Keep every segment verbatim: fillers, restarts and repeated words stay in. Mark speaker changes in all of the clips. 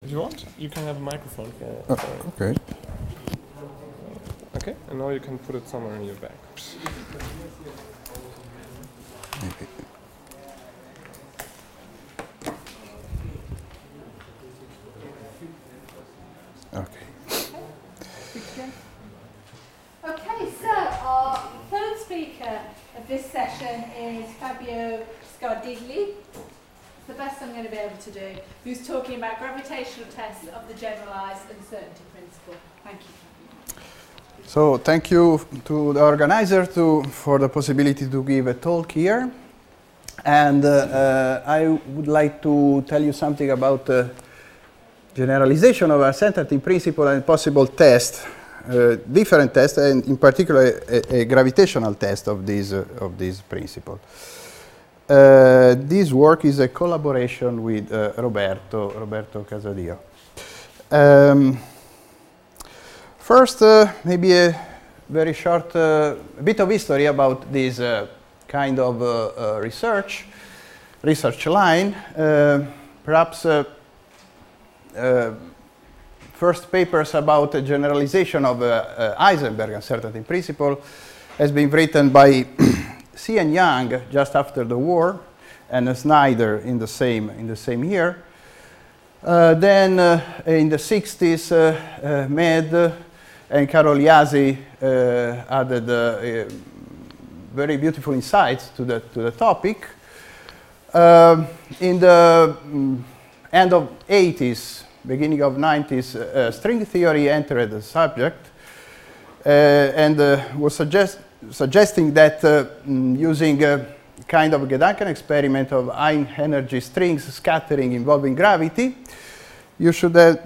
Speaker 1: If you want, you can have a microphone for.
Speaker 2: Oh,
Speaker 1: for
Speaker 2: okay.
Speaker 1: Okay, and now you can put it somewhere in your bag.
Speaker 2: Maybe. Okay.
Speaker 3: Okay, so our third speaker of this session is Fabio Scardigli. It's the best I'm going to be able to do. Who's talking about gravitational tests of the generalized uncertainty principle. Thank you.
Speaker 2: So thank you to the organizer to, for the possibility to give a talk here. And uh, uh, I would like to tell you something about the generalization of uncertainty principle and possible test, uh, different tests, and in particular a, a gravitational test of this, uh, of this principle. Uh, this work is a collaboration with uh, Roberto, Roberto Casadio. Um, First, uh, maybe a very short uh, bit of history about this uh, kind of uh, uh, research, research line. Uh, perhaps uh, uh, first papers about the generalization of uh, uh, Heisenberg uncertainty principle has been written by Xie and Yang just after the war, and uh, Snyder in the same in the same year. Uh, then uh, in the sixties, uh, uh, Med uh, and Carol Yazzie uh, added uh, uh, very beautiful insights to the, to the topic. Uh, in the um, end of eighties, beginning of nineties, uh, string theory entered the subject uh, and uh, was suggest suggesting that uh, um, using a kind of a Gedanken experiment of high energy strings scattering involving gravity, you should have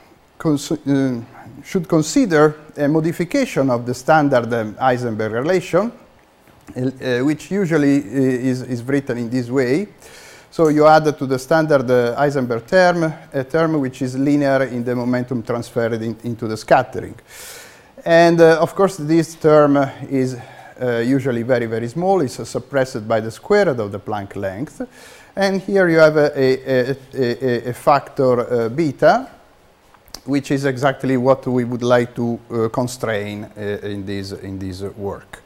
Speaker 2: uh, should consider a modification of the standard um, Heisenberg relation, uh, which usually uh, is, is written in this way. So you add to the standard uh, Heisenberg term a term which is linear in the momentum transferred in, into the scattering. And uh, of course this term uh, is uh, usually very, very small. It's uh, suppressed by the square root of the Planck length. And here you have a, a, a, a, a factor uh, beta, which is exactly what we would like to uh, constrain uh, in this in this uh, work.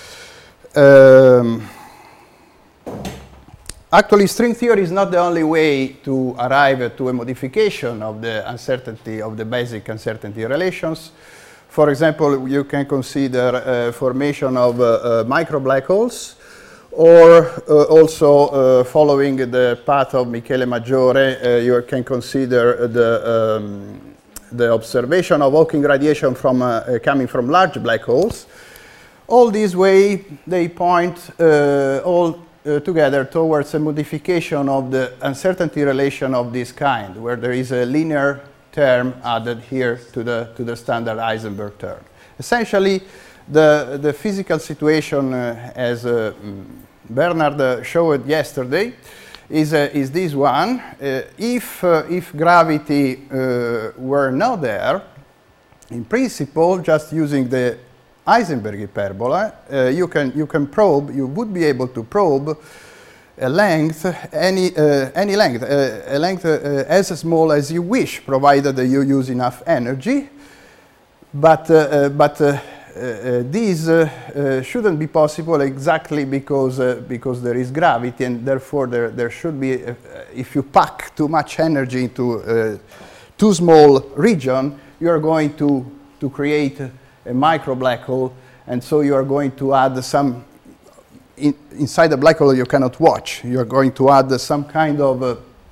Speaker 2: Um, actually, string theory is not the only way to arrive at to a modification of the uncertainty of the basic uncertainty relations. For example, you can consider uh, formation of uh, uh, micro black holes, or uh, also uh, following the path of Michele Maggiore, uh, you can consider the um, the observation of Hawking radiation from, uh, uh, coming from large black holes. All this way, they point uh, all uh, together towards a modification of the uncertainty relation of this kind, where there is a linear term added here to the, to the standard Heisenberg term. Essentially, the, the physical situation, uh, as uh, Bernard uh, showed yesterday, Is, uh, is this one. Uh, if, uh, if gravity uh, were not there, in principle, just using the Heisenberg hyperbola, uh, you, can, you can probe, you would be able to probe a length, any, uh, any length, uh, a length uh, as small as you wish, provided that you use enough energy. But, uh, uh, but uh, Uh, uh, this uh, uh, shouldn't be possible exactly because uh, because there is gravity, and therefore there there should be uh, if you pack too much energy into a too small region, you are going to to create a, a micro black hole, and so you are going to add some in, inside the black hole you cannot watch. You are going to add some kind of uh,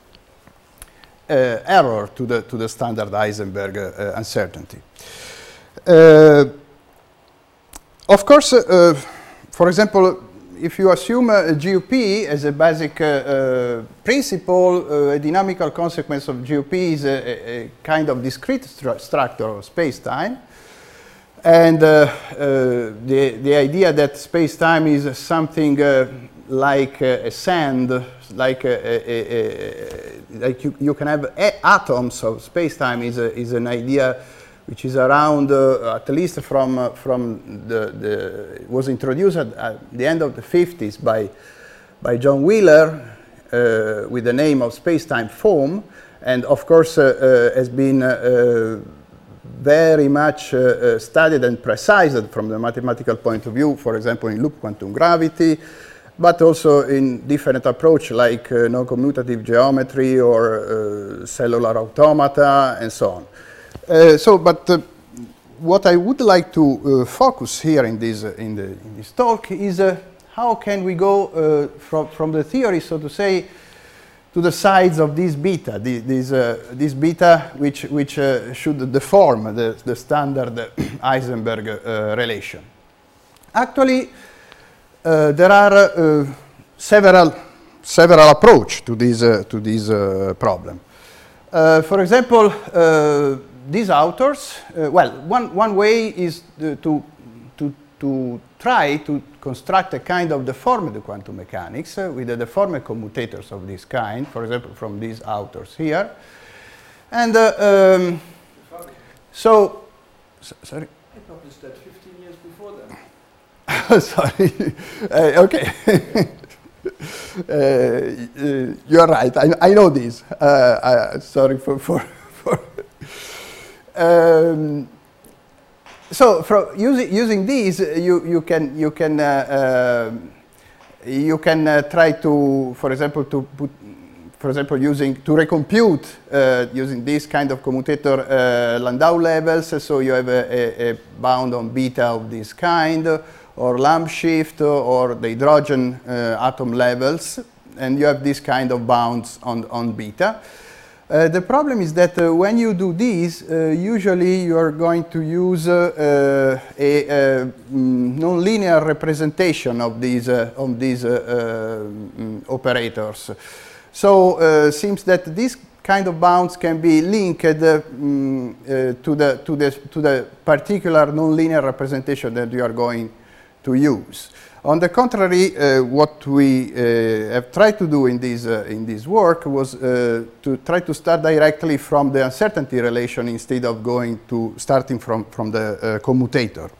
Speaker 2: uh, error to the to the standard Heisenberg uh, uncertainty. Uh, Of course, uh, uh, for example, if you assume a G U P as a basic uh, uh, principle, uh, a dynamical consequence of G U P is a, a kind of discrete stru structure of space-time. And uh, uh, the, the idea that space-time is something uh, like uh, a sand, like, a, a, a, a, like you, you can have atoms of space-time is, a, is an idea which is around, uh, at least from, uh, from the, the, was introduced at, at the end of the fifties by, by John Wheeler, uh, with the name of space-time foam, and of course uh, uh, has been uh, uh, very much uh, uh, studied and precised from the mathematical point of view, for example, in loop quantum gravity, but also in different approach like uh, non-commutative geometry or uh, cellular automata and so on. Uh, so, but uh, what I would like to uh, focus here in this, uh, in, the, in this talk is uh, how can we go uh, from, from the theory, so to say, to the sides of this beta, the, this, uh, this beta which, which uh, should deform the, the standard Heisenberg uh, relation. Actually, uh, there are uh, several, several approaches to this, uh, to this uh, problem. Uh, for example, uh, these authors, uh, well, one, one way is uh, to, to, to try to construct a kind of deformed quantum mechanics uh, with the deformed commutators of this kind, for example, from these authors here. And uh, um, so, so, sorry?
Speaker 4: I published that fifteen years before then.
Speaker 2: Sorry, uh, okay. uh, uh, you're right, I, I know this. Uh, I, sorry for... for, for um, So, from using using these, uh, you you can you can uh, uh, you can uh, try to, for example, to put, for example, using to recompute uh, using this kind of commutator uh, Landau levels. So you have a, a, a bound on beta of this kind, or Lamb shift, or the hydrogen uh, atom levels, and you have this kind of bounds on on beta. Uh, the problem is that uh, when you do this, uh, usually you are going to use uh, uh, a, a mm, nonlinear representation of these, uh, of these uh, uh, mm, operators. So it uh, seems that this kind of bounds can be linked uh, mm, uh, to, the, to, the, to the particular nonlinear representation that you are going to use. On the contrary, uh, what we uh, have tried to do in this, uh, in this work was uh, to try to start directly from the uncertainty relation instead of going to starting from, from the uh, commutator.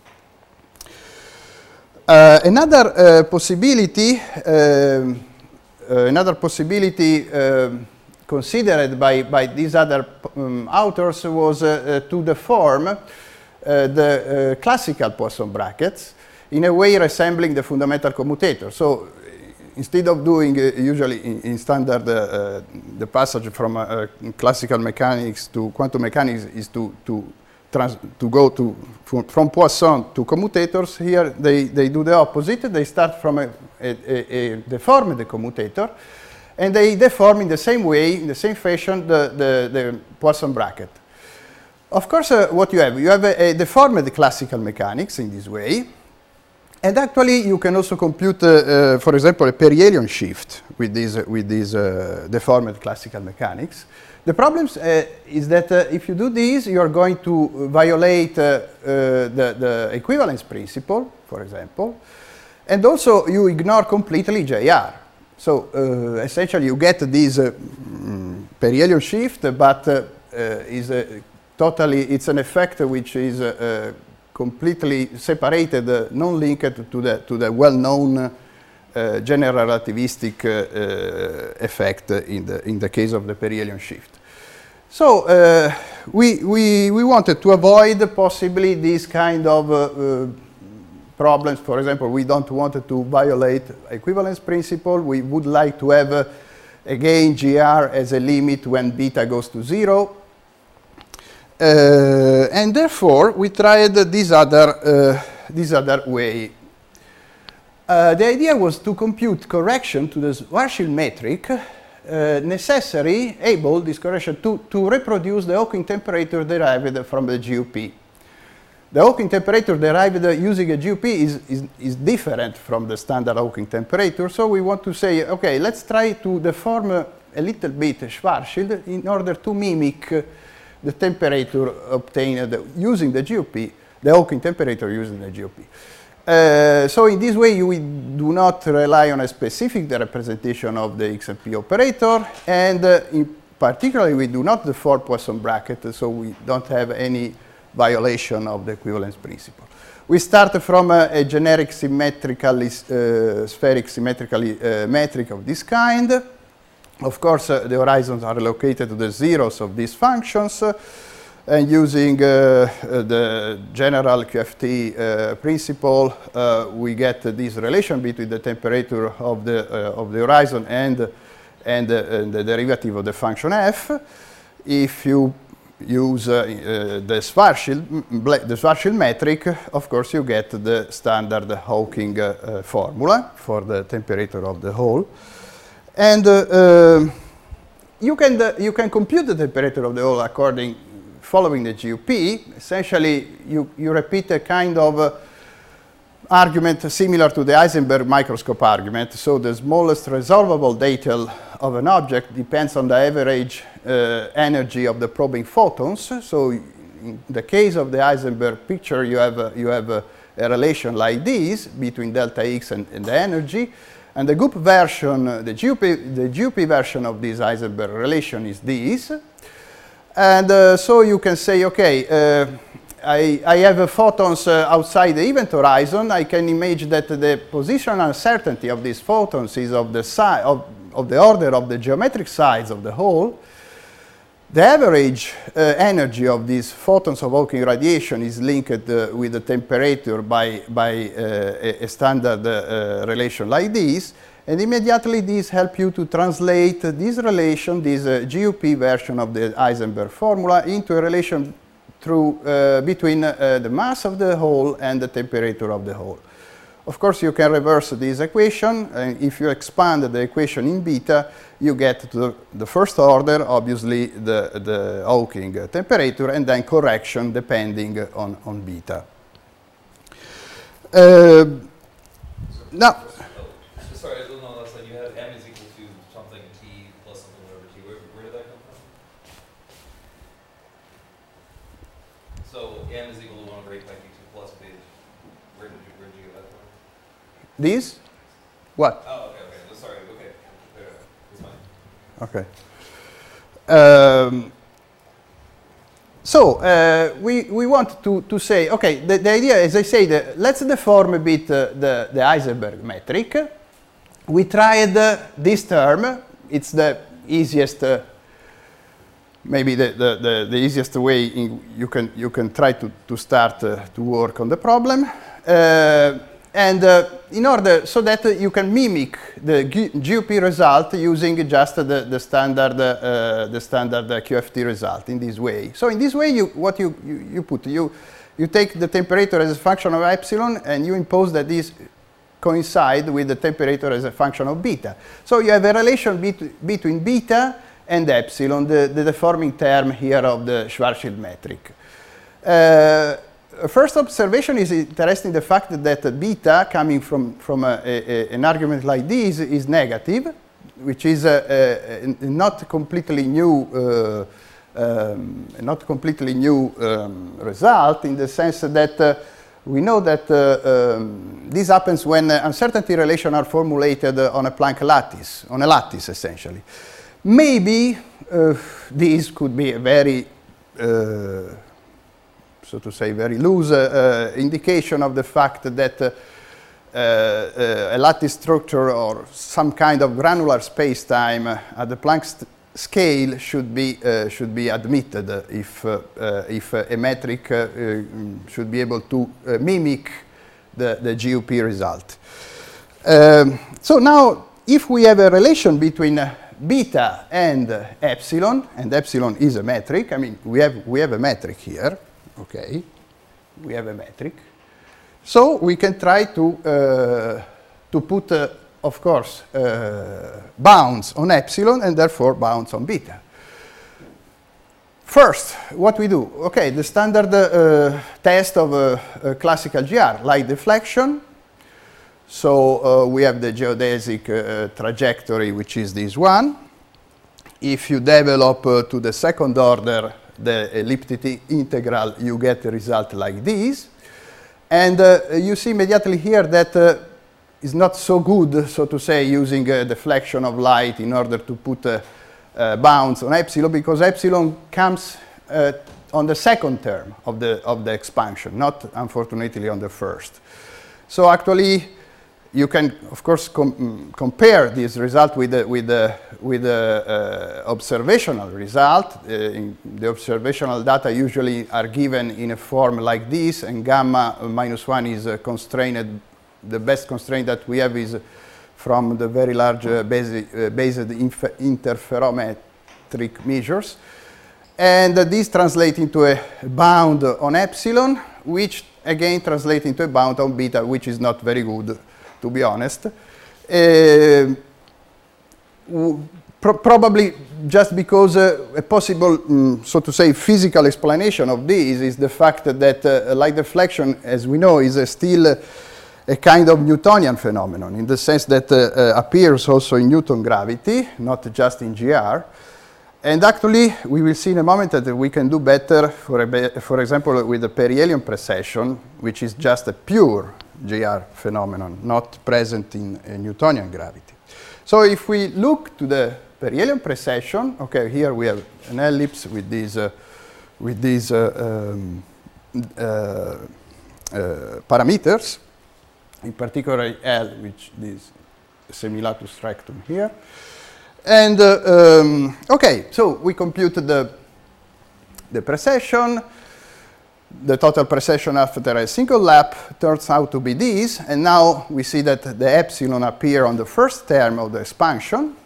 Speaker 2: Uh, another uh, possibility, um, uh, another possibility um, considered by, by these other um, authors was uh, uh, to deform uh, the uh, classical Poisson brackets in a way resembling the fundamental commutator. So instead of doing uh, usually in, in standard uh, uh, the passage from uh, uh, classical mechanics to quantum mechanics is to to trans to go to from, from Poisson to commutators. Here they they do the opposite. They start from a, a, a, a deformed commutator, and they deform in the same way, in the same fashion, the the, the Poisson bracket. Of course, uh, what you have you have a, a deformed classical mechanics in this way. And actually, you can also compute, uh, uh, for example, a perihelion shift with these, uh, with these uh, deformed classical mechanics. The problem uh, is that uh, if you do this, you are going to violate uh, uh, the, the equivalence principle, for example, and also you ignore completely J R. So uh, essentially, you get this uh, mm, perihelion shift, but uh, uh, is a totally it's an effect which is uh, uh, completely separated, uh, non-linked to the, to the well-known uh, general relativistic uh, uh, effect in the, in the case of the perihelion shift. So uh, we, we, we wanted to avoid possibly this kind of uh, uh, problems. For example, we don't want to violate equivalence principle. We would like to have, uh, again, G R as a limit when beta goes to zero. Uh, and therefore, we tried this other, uh, this other way. Uh, the idea was to compute correction to the Schwarzschild metric uh, necessary, able, this correction, to, to reproduce the Hawking temperature derived from the G U P. The Hawking temperature derived using a G U P is, is, is different from the standard Hawking temperature, so we want to say, okay, let's try to deform a, a little bit Schwarzschild in order to mimic uh, the temperature obtained using the G U P, the Hawking temperature using the G U P. Uh, so in this way, we do not rely on a specific representation of the X and P operator, and uh, in particularly, we do not deform Poisson bracket, so we don't have any violation of the equivalence principle. We start from a, a generic symmetrically, uh, spheric symmetrically uh, metric of this kind. Of course, uh, the horizons are located to the zeros of these functions, uh, and using uh, uh, the general Q F T uh, principle, uh, we get uh, this relation between the temperature of the, uh, of the horizon and, and, uh, and the derivative of the function f. If you use uh, uh, the Schwarzschild, the Schwarzschild metric, of course you get the standard Hawking uh, uh, formula for the temperature of the hole. And uh, uh, you, can the, you can compute the temperature of the hole according, following the G U P. Essentially, you, you repeat a kind of uh, argument similar to the Heisenberg microscope argument. So the smallest resolvable detail of an object depends on the average uh, energy of the probing photons. So in the case of the Heisenberg picture, you have a, you have a, a relation like this between delta X and, and the energy. And the Goop version, uh, the, G U P, the G U P version of this Heisenberg relation is this. And uh, so you can say, okay, uh, I, I have uh, photons uh, outside the event horizon. I can imagine that the positional uncertainty of these photons is of the, si of, of the order of the geometric size of the hole. The average uh, energy of these photons of Hawking radiation is linked uh, with the temperature by, by uh, a, a standard uh, relation like this. And immediately this helps you to translate this relation, this uh, G U P version of the Heisenberg formula, into a relation through, uh, between uh, the mass of the hole and the temperature of the hole. Of course, you can reverse this equation, and if you expand the equation in beta, you get to the, the first order, obviously the, the Hawking uh, temperature, and then correction depending on, on beta. Uh, now,
Speaker 5: sorry, I don't know, that's like you had m is equal to something t plus something whatever t. Where, where did that come from? So m is equal to one over eight pi q two plus beta. Where did you, where did you get that from?
Speaker 2: this? What?
Speaker 5: Oh, okay, okay. Sorry, okay. It's fine.
Speaker 2: Okay. Um, so uh, we, we want to, to say, okay, the, the idea, as I say, the, let's deform a bit uh, the, the Heisenberg metric. We tried uh, this term. It's the easiest, uh, maybe the, the, the, the easiest way in you can, you can try to, to start uh, to work on the problem. Uh, And uh, in order, so that uh, you can mimic the G U P result using just uh, the, the standard, uh, the standard uh, Q F T result in this way. So in this way, you, what you, you, you put, you, you take the temperature as a function of epsilon, and you impose that this coincide with the temperature as a function of beta. So you have a relation bet between beta and epsilon, the, the deforming term here of the Schwarzschild metric. Uh, First observation is interesting, the fact that uh, beta coming from, from a, a, an argument like this is negative, which is a, a, a not completely new, uh, um, not completely new um, result, in the sense that uh, we know that uh, um, this happens when uh, uncertainty relations are formulated uh, on a Planck lattice, on a lattice essentially. Maybe uh, this could be a very uh, so to say, very loose uh, uh, indication of the fact that uh, uh, a lattice structure or some kind of granular space-time uh, at the Planck scale should be uh, should be admitted uh, if uh, uh, if uh, a metric uh, uh, should be able to uh, mimic the the G U P result. Um, so now, if we have a relation between uh, beta and uh, epsilon, and epsilon is a metric, I mean we have we have a metric here. Okay, we have a metric. So we can try to, uh, to put, uh, of course, uh, bounds on epsilon and therefore bounds on beta. First, what we do, okay, the standard uh, test of a, a classical G R, light deflection. So uh, we have the geodesic uh, trajectory, which is this one. If you develop uh, to the second order the elliptic integral, you get a result like this. And uh, you see immediately here that uh, it's not so good, so to say, using uh, deflection of light in order to put uh, uh, bounds on epsilon, because epsilon comes uh, on the second term of the, of the expansion, not unfortunately on the first. So actually, you can, of course, com compare this result with the, with the, with the uh, observational result. Uh, in the observational data usually are given in a form like this, and gamma minus one is uh, constrained. The best constraint that we have is from the very large uh, basic, uh, based interferometric measures. And uh, this translates into a bound on epsilon, which again translates into a bound on beta, which is not very good, to be honest. Uh, pro probably just because uh, a possible, um, so to say, physical explanation of this is the fact that uh, light deflection, as we know, is uh, still uh, a kind of Newtonian phenomenon, in the sense that uh, uh, appears also in Newton gravity, not just in G R. And actually, we will see in a moment that we can do better, for, a, for example, with the perihelion precession, which is just a pure G R phenomenon, not present in uh, Newtonian gravity. So if we look to the perihelion precession, okay, here we have an ellipse with these, uh, with these uh, um, uh, uh, parameters, in particular L, which is semilatus rectum here. And, uh, um, okay, so we computed the, the precession. The total precession after a single lap turns out to be this, and now we see that the epsilon appear on the first term of the expansion.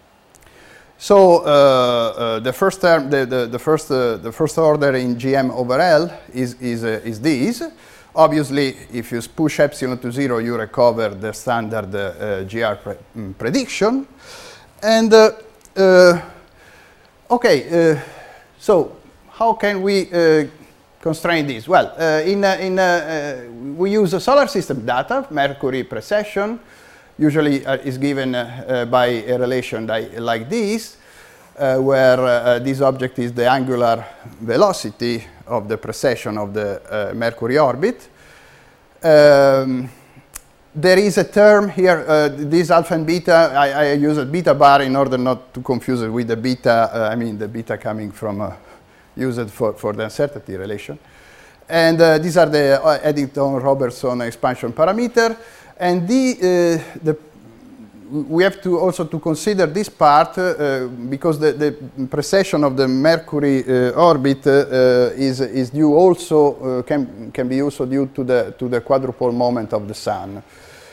Speaker 2: So uh, uh, the first term, the, the, the, first, uh, the first order in G M over L is, is, uh, is this. Obviously, if you push epsilon to zero, you recover the standard uh, G R pre um, prediction. And, uh, uh, okay, uh, so how can we uh, constrain this? Well, uh, in, uh, in, uh, uh, we use a solar system data, Mercury precession, usually uh, is given uh, uh, by a relation like this, uh, where uh, this object is the angular velocity of the precession of the uh, Mercury orbit. Um, There is a term here, uh, this alpha and beta, I, I use a beta bar in order not to confuse it with the beta, uh, I mean the beta coming from, uh, used for, for the uncertainty relation. And uh, these are the uh, Eddington-Robertson expansion parameter. And the, uh, the, we have to also to consider this part uh, because the, the precession of the Mercury uh, orbit uh, is, is due also, uh, can, can be also due to the, to the quadrupole moment of the Sun.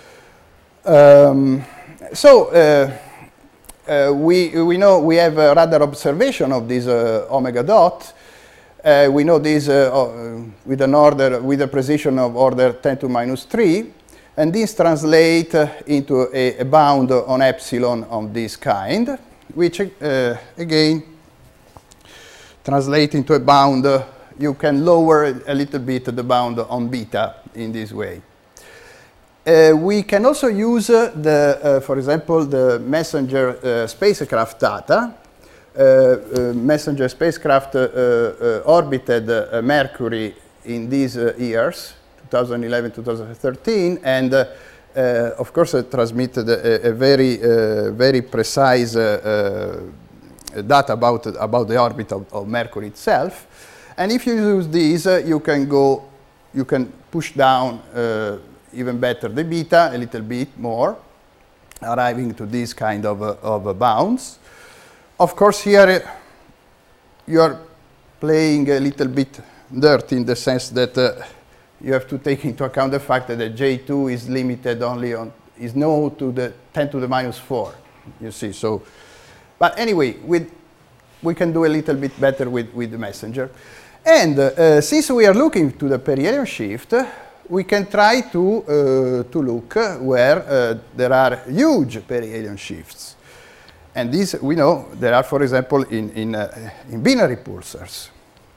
Speaker 2: Um, so uh, uh, we, we know we have a radar observation of this uh, omega dot. Uh, we know this uh, uh, with an order, with a precision of order ten to minus three. And this translates uh, into a, a bound on epsilon of this kind, which uh, again translates into a bound. Uh, you can lower a little bit the bound on beta in this way. Uh, we can also use uh, the, uh, for example, the messenger uh, spacecraft data. Uh, uh, messenger spacecraft uh, uh, orbited uh, Mercury in these uh, years, twenty eleven to twenty thirteen, and uh, uh, of course it transmitted a, a very, uh, very precise uh, uh, data about, about the orbit of, of Mercury itself. And if you use these, uh, you can go, you can push down uh, even better the beta a little bit more, arriving to this kind of, uh, of uh, bounds. Of course, here uh, you are playing a little bit dirty in the sense that uh, you have to take into account the fact that the J two is limited only on, is no to the ten to the minus four, you see. So, but anyway, with, we can do a little bit better with, with the messenger. And uh, since we are looking to the perihelion shift, we can try to, uh, to look where uh, there are huge perihelion shifts. And these, we know, there are, for example, in, in, uh, in binary pulsars.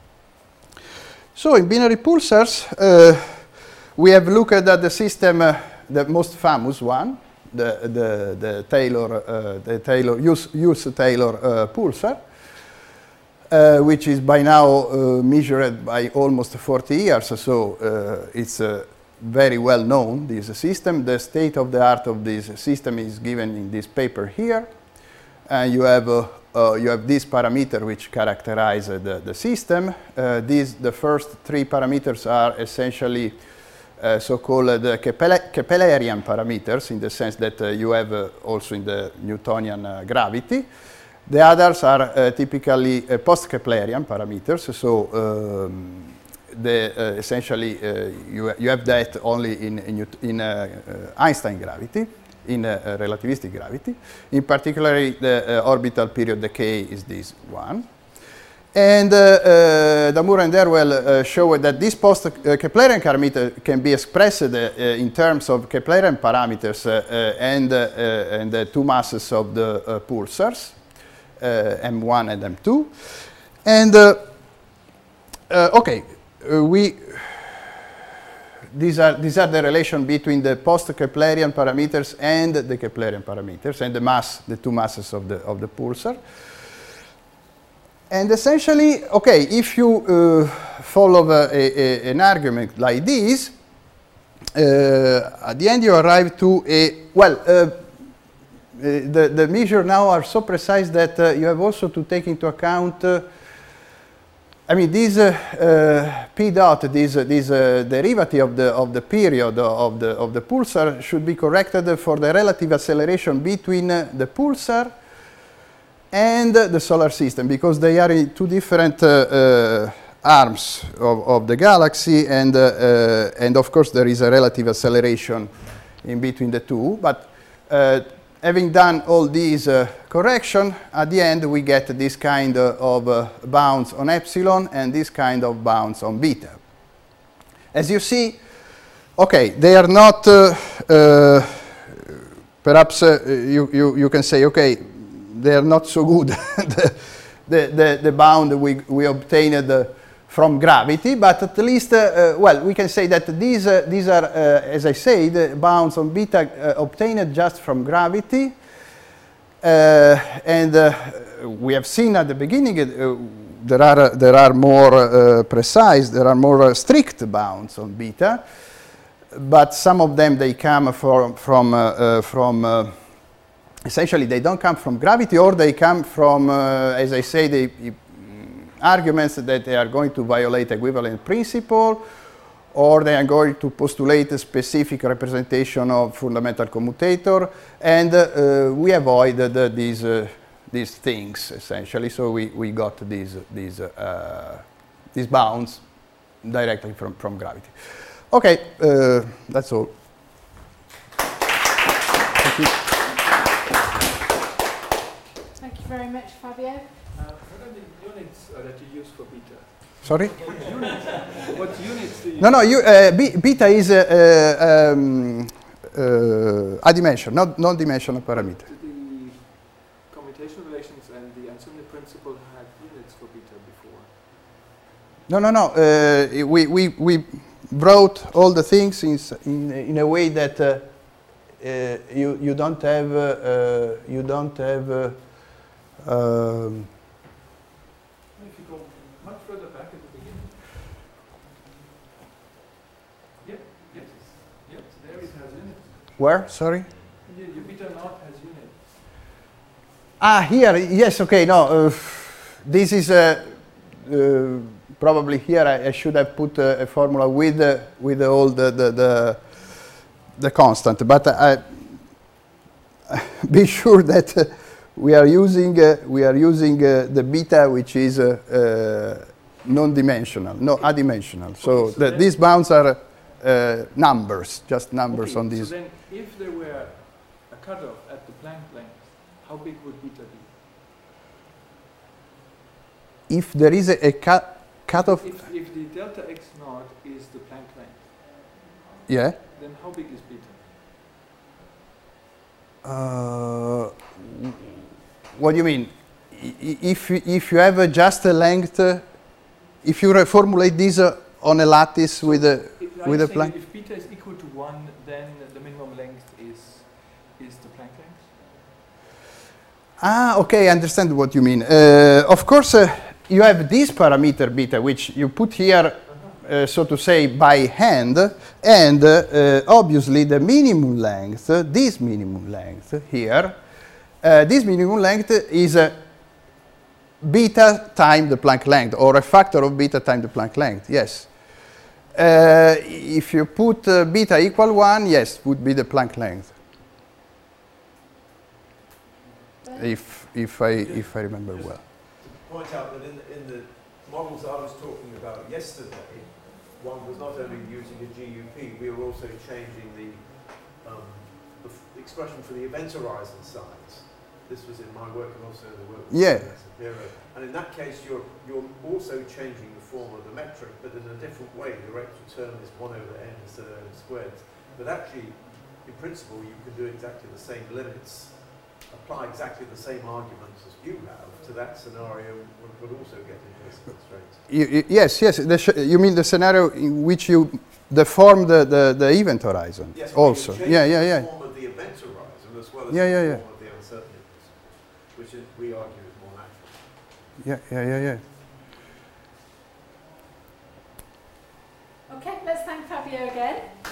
Speaker 2: So in binary pulsars, uh, we have looked at the system, uh, the most famous one, the, the, the Taylor, uh, the Taylor, Hughes-Taylor uh, pulsar, uh, which is by now uh, measured by almost forty years, so uh, it's uh, very well known, this system. The state of the art of this system is given in this paper here. And you have uh, uh, you have this parameter which characterize uh, the, the system. Uh, these, the first three parameters are essentially uh, so-called uh, the Kepler Keplerian parameters, in the sense that uh, you have uh, also in the Newtonian uh, gravity. The others are uh, typically uh, post-Keplerian parameters, so um, the, uh, essentially uh, you, you have that only in, in, in uh, uh, Einstein gravity, in uh, uh, relativistic gravity. In particular, the uh, orbital period decay is this one. And uh, uh, Damour and Derwell uh, show that this post-Keplerian parameter can be expressed uh, uh, in terms of Keplerian parameters uh, uh, and, uh, uh, and the two masses of the uh, pulsars, uh, M one and M two. And, uh, uh, okay, uh, we... These are, these are the relation between the post-Keplerian parameters and the Keplerian parameters, and the mass, the two masses of the, of the pulsar. And essentially, okay, if you uh, follow a, a, an argument like this, uh, at the end you arrive to a, well, uh, the, the measures now are so precise that uh, you have also to take into account uh, I mean, this uh, uh, p dot, this, uh, this uh, derivative of the, of the period of the, of the pulsar should be corrected for the relative acceleration between uh, the pulsar and uh, the solar system, because they are in two different uh, uh, arms of, of the galaxy, and, uh, uh, and of course there is a relative acceleration in between the two. But uh, having done all these uh, correction, at the end we get this kind uh, of uh, bounds on epsilon and this kind of bounds on beta. As you see, okay, they are not, uh, uh, perhaps uh, you, you, you can say, okay, they are not so good, the, the, the, the bound we, we obtained uh, from gravity, but at least, uh, uh, well, we can say that these, uh, these are, uh, as I say, the bounds on beta uh, obtained just from gravity. Uh, and uh, we have seen at the beginning uh, there, are, uh, there are more uh, precise, there are more uh, strict bounds on beta, but some of them, they come from, from, uh, uh, from uh, essentially they don't come from gravity, or they come from, uh, as I say, the arguments that they are going to violate equivalent principle, or they are going to postulate a specific representation of fundamental commutator, and uh, we avoided uh, these, uh, these things, essentially, so we, we got these, these, uh, these bounds directly from, from gravity. Okay, uh, that's all. Thank you.
Speaker 3: Thank you very much, Fabio.
Speaker 4: Uh, what are the units uh, that you use for beta?
Speaker 2: Sorry?
Speaker 4: What units? What units do you
Speaker 2: No, no, you, uh, b beta is uh, uh, um, uh, a dimension, not non-dimensional parameter.
Speaker 4: The commutation relations and the uncertainty principle had units for beta before.
Speaker 2: No, no, no. Uh, we, we, we brought all the things in, in, in a way that uh, uh, you, you don't have, uh, uh, you don't have, uh, um,
Speaker 4: If you go much further back at the beginning. Yep, yes, yep, there it has units.
Speaker 2: where, sorry?
Speaker 4: Yeah, your beta naught has units.
Speaker 2: Ah, here, yes, okay, no. Uh, this is uh, uh, probably here I, I should have put uh, a formula with, uh, with all the, the, the, the constant, but I, be sure that uh, we are using, uh, we are using uh, the beta, which is uh, uh, non-dimensional, no, adimensional. So,
Speaker 4: Okay, so
Speaker 2: the,
Speaker 4: then-
Speaker 2: these bounds are uh, numbers, just numbers
Speaker 4: Okay,
Speaker 2: on these.
Speaker 4: So then, if there were a cutoff at the Planck length, how big would beta be?
Speaker 2: If there is a, a cut, cutoff,
Speaker 4: If, if the delta x naught is the Planck length,
Speaker 2: yeah.
Speaker 4: then how big is beta?
Speaker 2: Uh, what do you mean? I- i- If you, if you have uh, just a length, uh, if you reformulate this uh, on a lattice with a
Speaker 4: If, are
Speaker 2: with
Speaker 4: you
Speaker 2: a
Speaker 4: saying
Speaker 2: Planck,
Speaker 4: that if beta is equal to one, then the minimum length is is the Planck length?
Speaker 2: ah, okay, I understand what you mean. Uh, of course, uh, you have this parameter beta, which you put here, uh, so to say, by hand, and uh, uh, obviously the minimum length, uh, this minimum length here, uh, this minimum length is uh, beta time the Planck length, or a factor of beta time the Planck length, yes. Uh, if you put uh, beta equal one, yes, would be the Planck length. If, if, I, if I remember
Speaker 6: Just
Speaker 2: well.
Speaker 6: Point out that in, in the models I was talking about yesterday, one was not only using a G U P, we were also changing the, um, the f expression for the event horizon size. This was in my work and also the work with
Speaker 2: Yeah.
Speaker 6: Sapiro. And in that case, you're, you're also changing the form of the metric, but in a different way. The rate of return is one over n instead of n squared. But actually, in principle, you can do exactly the same limits, apply exactly the same arguments as you have to that scenario, and would also get implicit constraints.
Speaker 2: You, you, yes, yes. The sh you mean the scenario in which you deform the, the, the event horizon?
Speaker 6: Yes,
Speaker 2: also.
Speaker 6: you
Speaker 2: Yeah, yeah, yeah.
Speaker 6: the form of the event horizon as well as
Speaker 2: Yeah,
Speaker 6: the
Speaker 2: yeah, yeah.
Speaker 6: form of the uncertainties, which is, we argue is more natural.
Speaker 2: Yeah, yeah, yeah, yeah.
Speaker 3: Okay, let's thank Fabio again.